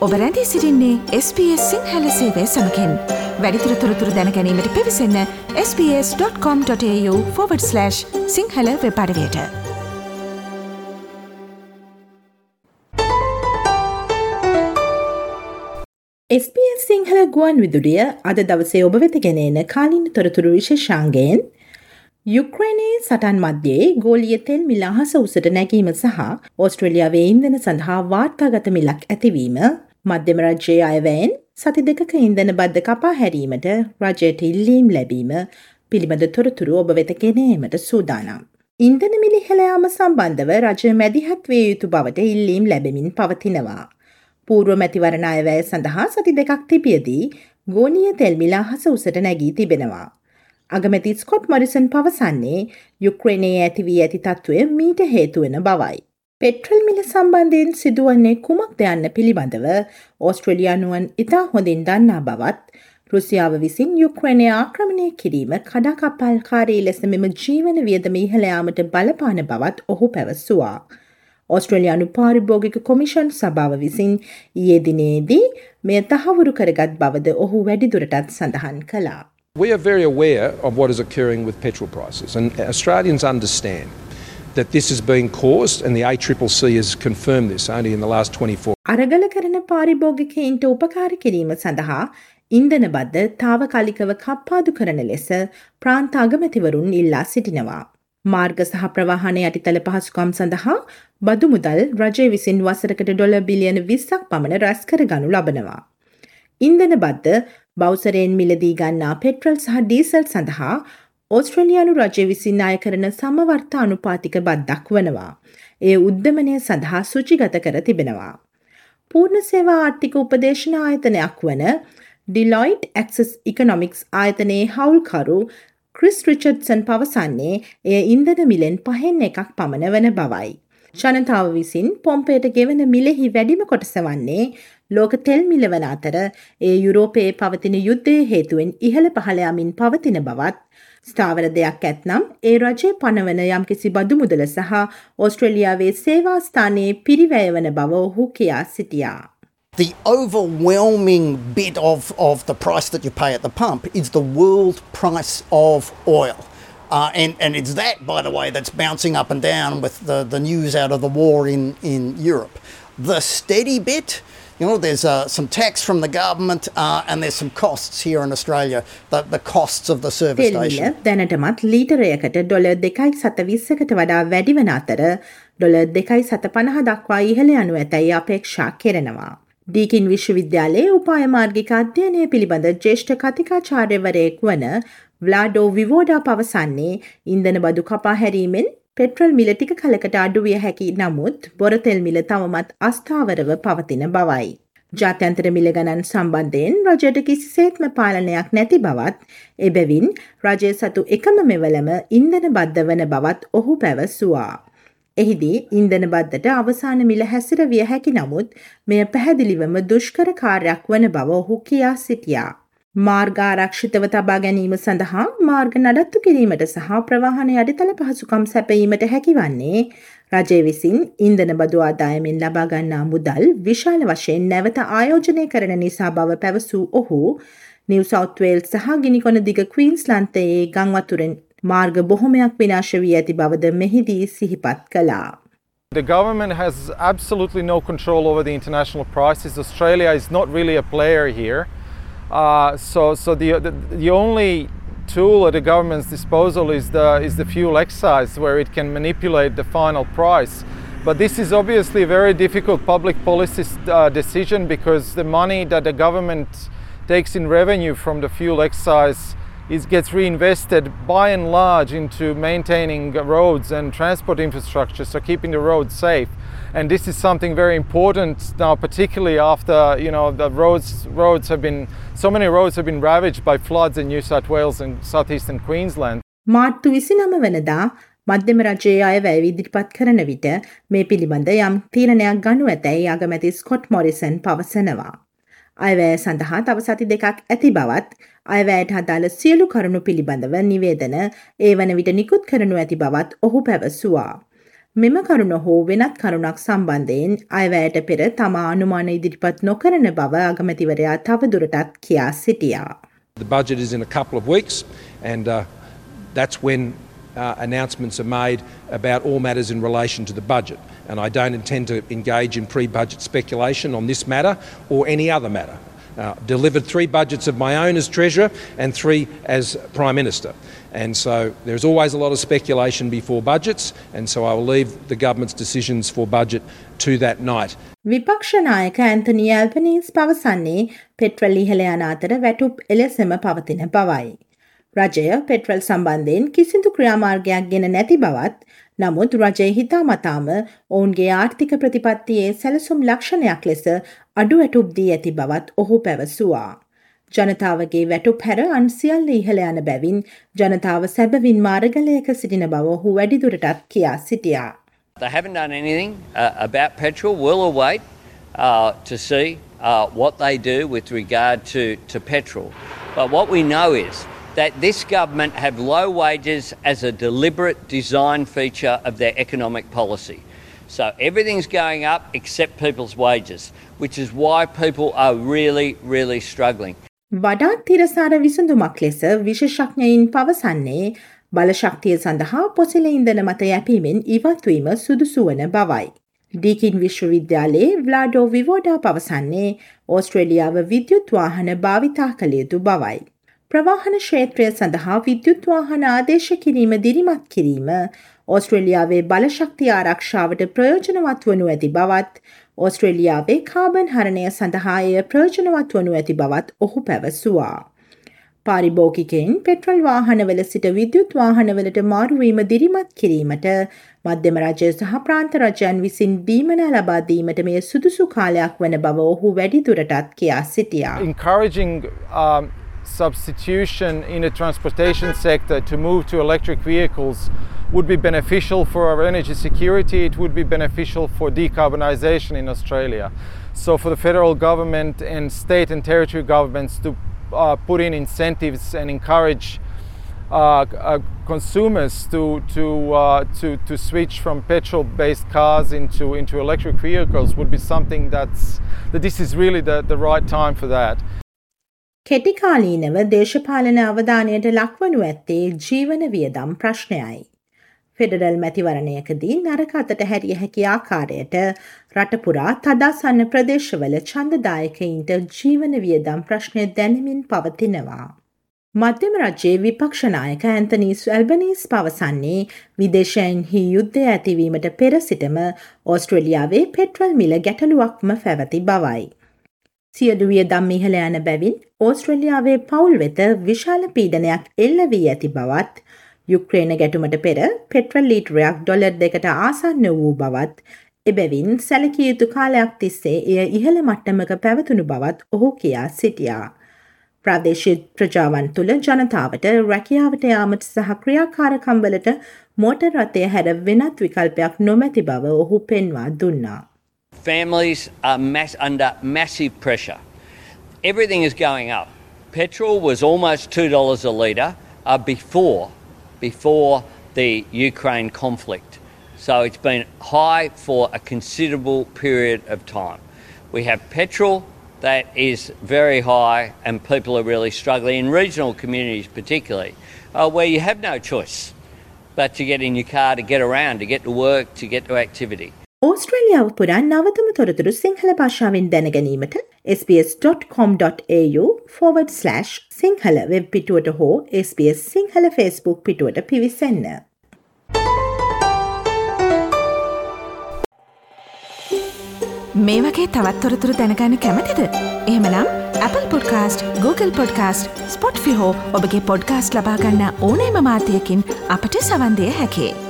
ඔබ රැඳී සිටින්නේ SBS සිංහල සේවය සමකෙන්. වැඩිදුර තොරතුරු දැන ගැනීමට පිවිසන්න sbs.com.au/සිංහල වෙබ් අඩවියට. SBS සිංහල ගුවන් විදුලිය අද දවසේ ඔබ වෙත ගෙනෙන කාලින තොරතුරු විශේෂාංගයෙන් යුක්‍රේනයේ සටන් මධ්‍යයේ ගෝලීය තෙල් මිල අහස උසට නැගීම සහ ඕස්ට්‍රේලියාවේ ඉන්ධන සඳහා වාර්තාගත මිලක් ඇතිවීම, මධ්‍යම රජයේ අයවැයෙන් සති දෙකක ඉන්ධන බද්ධ කපා හැරීමට රජයට ඉල්ලීම් ලැබීම පිළිබඳ තොරතුරු ඔබ වෙත ගෙනීමට සූදානම්. ඉන්ධන මිල ඉහළ යාම සම්බන්ධව රජය මැදිහත් විය යුතු බවට ඉල්ලීම් ලැබෙමින් පවතිනවා. පූර්ව මැතිවරණ අයවැය සඳහා සති දෙකක් තිබියදී ගෝලීය තෙල් මිල අහස උසට නැගී තිබෙනවා. අගමැති ස්කොට් මොරිසන් පවසන්නේ යුක්‍රේනයේ ඇති වී ඇති තත්ත්වය මීට හේතු වන බවයි. පෙට්‍රල් මිල සම්බන්ධයෙන් සිදුවන්නේ කුමක්ද යන්න පිළිබඳව ඕස්ට්‍රේලියානුවන් ඉතා හොඳින් දන්නා බවත්, රුසියාව විසින් යුක්‍රේනය ආක්‍රමණය කිරීම කඩාකප්පල්කාරී ලෙස මෙම ජීවන වියදම ඉහළ යාමට බලපාන බවත් ඔහු පැවසුවා. ඕස්ට්‍රේලියානු පාරිභෝගික කොමිෂන් සභාව විසින් ඊයේ දිනේදී මෙය තහවුරු කරගත් බවද ඔහු වැඩිදුරටත් සඳහන් කළා. We are very aware of what is occurring with petrol prices, and Australians understand that this is being caused, and the ACCC has confirmed this only in the last 24. අරගල කරන පාරිභෝගිකයින්ට උපකාර කිරීම සඳහා ඉන්ධන බද්ධ තාවකාලිකව කප්පාදු කරන ලෙස ප්‍රාන්ත අගමැතිවරුන් ඉල්ලා සිටිනවා. මාර්ග සහ ප්‍රවාහන යටිතල පහසුකම් සඳහා බදු මුදල් රජය විසින් වසරකට ඩොලර් බිලියන 20ක් පමණ රැස් කර ගනු ලබනවා. ඉන්ධන බද්ධ බෞසරයෙන් මිලදී ගන්නා පෙට්‍රල් සහ ඩීසල් සඳහා ඕස්ට්‍රේලියානු රජය විසින් අය කරන සමවර්ත අනුපාතික බද්දක් වනවා. ඒ උද්දමනය සඳහා සුචිගත කර තිබෙනවා. පූර්ණ සේවා ආර්ථික උපදේශන ආයතනයක් වන ඩිලොයිට් ඇක්සස් ඉකොනොමික්ස් ආයතනයේ හවුල්කරු ක්‍රිස් රිචඩ්සන් පවසන්නේ එය ඉන්ධන මිලෙන් 5/1 පමණ වන බවයි. ජනතාව විසින් පොම්පයට ගෙවන මිලෙහි වැඩිම කොටස වන්නේ ලෝක තෙල් මිල වන අතර ඒ යුරෝපයේ පවතින යුද්ධය හේතුවෙන් ඉහළ පහළ යමින් පවතින බවත්, ස්ථාවර දෙයක් ඇත්නම් ඒ රජය පනවන යම්කිසි බදු මුදල සහ ඕස්ට්‍රේලියාවේ සේවා ස්ථානයේ පිරිවැය වන බව ඔහු කියා සිටියා. The overwhelming bit of the price that you pay at the pump is the world price of oil. And it's that, by the way, that's bouncing up and down with the news out of the war in Europe. The steady bit, you know, there's some tax from the government and there's some costs here in Australia, the costs of the service station. දැනටමත් ලීටරයකට dollar 2.20කට වඩා වැඩි වන අතර dollar 2.50 දක්වා ඉහළ යනු ඇතැයි අපේක්ෂා කෙරෙනවා. ඩීකින් විශ්වවිද්‍යාලයේ උපාය මාර්ගික අධ්‍යයනය පිළිබඳ ජ්‍යෙෂ්ඨ කතිකාචාර්යවරයෙක් වන ව්ලාඩෝ විවෝඩා පවසන්නේ ඉන්ධන බදු කපා හැරීමෙන් පෙට්‍රල් මිල ටික කලකට අඩු විය හැකි නමුත් බොරතෙල් මිල තවමත් අස්ථාවරව පවතින බවයි. ජාත්‍යන්තර මිල ගණන් සම්බන්ධයෙන් රජයට කිසිසේත්ම පාලනයක් නැති බවත්, එබැවින් රජය සතු එකම මෙවලම ඉන්ධන බද්ධ වන බවත් ඔහු පැවසුවා. එහිදී ඉන්ධන බද්ධට අවසාන මිල හැසිරවිය හැකි නමුත් මෙය පැහැදිලිවම දුෂ්කර කාර්යයක් වන බව ඔහු කියා සිටියා. මාර්ග ආරක්ෂිතව තබා ගැනීම සඳහා මාර්ග නඩත්තු කිරීමට සහ ප්‍රවාහන යටිතල පහසුකම් සැපයීමට හැකිවන්නේ රජය විසින් ඉන්ධන බදු ආදායමෙන් ලබා ගන්නා මුදල් විශාල වශයෙන් නැවත ආයෝජනය කරන නිසා බව පැවසූ ඔහු නිව් සවුත් වේල්ස් සහ ගිනිකොන දිග ක්වීන්ස්ලන්තයේ ගම් වතුරෙන් මාර්ග බොහොමයක් විනාශ වී ඇති බවද මෙහිදී සිහිපත් කළා. The government has absolutely no control over the international prices. Australia is not really a player here. So the only tool at the government's disposal is the fuel excise, where it can manipulate the final price. But this is obviously a very difficult public policy decision, because the money that the government takes in revenue from the fuel excise gets reinvested by and large into maintaining roads and transport infrastructure, so keeping the roads safe. And this is something very important now, particularly after, you know, the roads have been, so many roads have been ravaged by floods in New South Wales and southeastern Queensland. මාර්තු 29 වෙනිදා මධ්‍යම රජයේ අයවැය ඉදිරිපත් කරන විට මේ පිළිබඳ යම් තීරණයක් ගනු ඇතැයි අගමැති ස්කොට් මොරිසන් පවසනවා. අයවැය සඳහා තව සති දෙකක් ඇති බවත්, අයවැයට අදාළ සියලු කරුණු පිළිබඳව නිවේදන ඒ වන විට නිකුත් කරනු ඇති බවත් ඔහු පැවසුවා. මෙම කරුණ හෝ වෙනත් කරුණක් සම්බන්ධයෙන් අයවැයට පෙර තමා අනුමාන ඉදිරිපත් නොකරන බව අගමැතිවරයා තවදුරටත් කියා සිටියා. The budget is in a couple of weeks, and that's when announcements are made about all matters in relation to the budget. And I don't intend to engage in pre-budget speculation on this matter or any other matter. Delivered 3 budgets of my own as Treasurer and 3 as Prime Minister. And so there's always a lot of speculation before budgets, and so I will leave the government's decisions for budget to that night. විපක්ෂ නායක Anthony ඇල්බනීස් පවසන්නේ petrol ඉහළ යන අතර වැටුප් එලෙසම පවතින බවයි. රජය පෙට්‍රල් සම්බන්ධයෙන් කිසිදු ක්‍රියාමාර්ගයක් ගෙන නැති බවත්, නමුත් රජය හිතාමතාම ඔවුන්ගේ ආර්ථික ප්‍රතිපත්තියේ සැලසුම් ලක්ෂණයක් ලෙස අඩු වැටුප් දී ඇති බවත් ඔහු පැවසුවා. ජනතාවගේ වැටුප් හැර අන් සියල්ල ඉහළ යන බැවින් ජනතාව සැබවින් මාර්ගලයක සිටින බව ඔහු වැඩිදුරටත් කියා සිටියා. They haven't done anything about petrol. We'll await to see what they do with regard to petrol. But what we know is that this government have low wages as a deliberate design feature of their economic policy. So everything's going up except people's wages, which is why people are really, really struggling. වඩාත් තිරසාර විසඳුමක් ලෙස විශේෂඥයින් පවසන්නේ බලශක්තිය සඳහා පොසිල ඉන්ධන මත යැපීමෙන් ඉවත්වීම සුදුසු වන බවයි. ඩීකින් විශ්වවිද්‍යාලයේ ව්ලාඩෝ විවෝඩා පවසන්නේ ඕස්ට්‍රේලියාව විද්‍යුත් වාහන භාවිතා කළ යුතු බවයි. ප්‍රවාහන ක්ෂේත්‍රය සඳහා විද්‍යුත් වාහන ආදේශ කිරීම දිරිමත් කිරීම ඕස්ට්‍රේලියාවේ බලශක්තිය ආරක්ෂාවට ප්‍රයෝජනවත් වනු ඇති බවත්, ඕස්ට්‍රේලියාවේ කාබන් හරණය සඳහා එය ප්‍රයෝජනවත් වනු ඇති බවත් ඔහු පැවසුවා. පාරිභෝගිකයින් පෙට්‍රල් වාහනවල සිට විද්‍යුත් වාහනවලට මාරුවීම දිරිමත් කිරීමට මධ්‍යම රජය සහ ප්‍රාන්ත රජයන් විසින් දීමනා ලබා දීමට මේ සුදුසු කාලයක් වන බව ඔහු වැඩිදුරටත් කියා සිටියා. Encouraging substitution in the transportation sector to move to electric vehicles would be beneficial for our energy security. It would be beneficial for decarbonisation in Australia. So for the federal government and state and territory governments to put in incentives and encourage consumers to switch from petrol-based cars into electric vehicles would be something that this is really the right time for that. කෙටිකාලීනව දේශපාලන අවධානයට ලක්වනු ඇත්තේ ජීවන වියදම් ප්‍රශ්නයයි. Federal මැතිවරණයකදී නරක අතට හැරිය හැකි ආකාරයට රටපුරා තදාසන්න ප්‍රදේශවල ඡන්දදායකයින්ට ජීවන වියදම් ප්‍රශ්නය දැනෙමින් පවතිනවා. මධ්‍යම රජයේ විපක්ෂ නායක ඇන්තනීස් ඇල්බනීස් පවසන්නේ විදේශයන්හි යුද්ධය ඇතිවීමට පෙර සිටම ඕස්ට්‍රේලියාවේ පෙට්‍රල් මිල ගැටලුවක්ම පැවති බවයි. සියලු වියදම් ඉහළ යන බැවින් ඕස්ට්‍රේලියාවේ පවුල් වෙත විශාල පීඩනයක් එල්ල වී ඇති බවත්, යුක්‍රේන ගැටුමට පෙර පෙට්‍රල් ලීටරයක් ඩොලර් 2කට ආසන්න වූ බවත්, එබැවින් සැලකිය යුතු කාලයක් තිස්සේ එය ඉහළ මට්ටමක පැවතුණු බවත් ඔහු කියා සිටියා. ප්‍රාදේශීය ප්‍රජාවන් තුළ ජනතාවට රැකියාවට යාමට සහ ක්‍රියාකාරකම්වලට මෝටර් රථය හැර වෙනත් විකල්පයක් නොමැති බව ඔහු පෙන්වා දුන්නා. Families are under massive pressure. Everything is going up. Petrol was almost $2 a litre before the Ukraine conflict. So it's been high for a considerable period of time. We have petrol that is very high and people are really struggling, in regional communities particularly, where you have no choice but to get in your car, to get around, to get to work, to get to activity. ඕස්ට්‍රේලියාව පුරා නවතම තොරතුරු සිංහල භාෂාවෙන් දැනගැනීමට sbs.com.au/සිංහල web පිටුවට හෝ SBS Sinhala Facebook පිටුවට පිවිසන්න. මේ වගේ තවත් තොරතුරු දැනගන්න කැමතිද? එහෙමනම් Apple Podcast, Google Podcast, Spotify හෝ ඔබගේ podcast ලබා ගන්න ඕනෑම මාධ්‍යයකින් අපට සවන් දිය හැකියි.